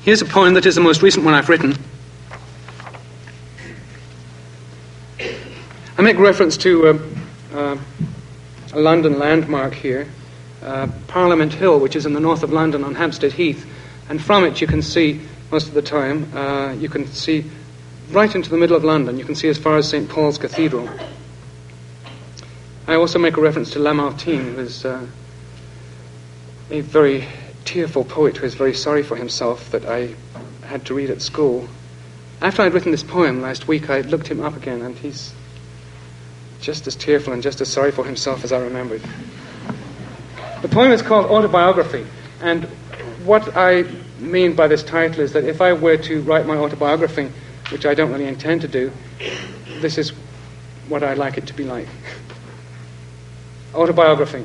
Here's a poem that is the most recent one I've written. I make reference to a London landmark here, Parliament Hill, which is in the north of London on Hampstead Heath. And from it you can see, most of the time, you can see right into the middle of London. You can see as far as St. Paul's Cathedral. I also make a reference to Lamartine, who is a very tearful poet who is very sorry for himself that I had to read at school. After I'd written this poem last week, I looked him up again, and he's just as tearful and just as sorry for himself as I remembered. The poem is called Autobiography, and what I mean by this title is that if I were to write my autobiography, which I don't really intend to do, this is what I'd like it to be like. Autobiography.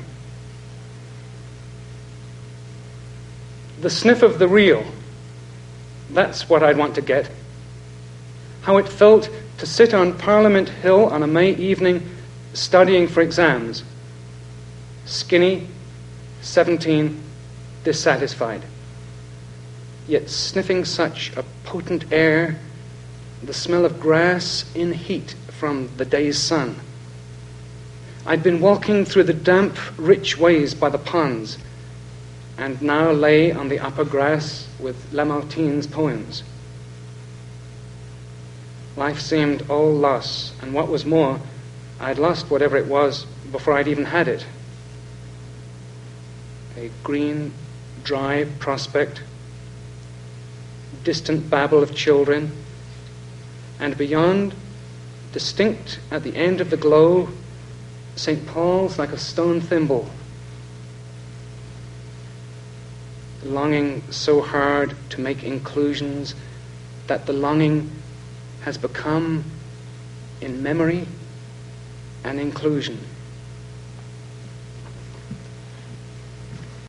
The sniff of the real. That's what I'd want to get. How it felt to sit on Parliament Hill on a May evening studying for exams. Skinny, 17, dissatisfied. Yet sniffing such a potent air, the smell of grass in heat from the day's sun. I'd been walking through the damp, rich ways by the ponds, and now lay on the upper grass with Lamartine's poems. Life seemed all loss, and what was more, I'd lost whatever it was before I'd even had it. A green, dry prospect, distant babble of children, and beyond, distinct at the end of the glow, St. Paul's like a stone thimble. Longing so hard to make inclusions that the longing has become, in memory, an inclusion.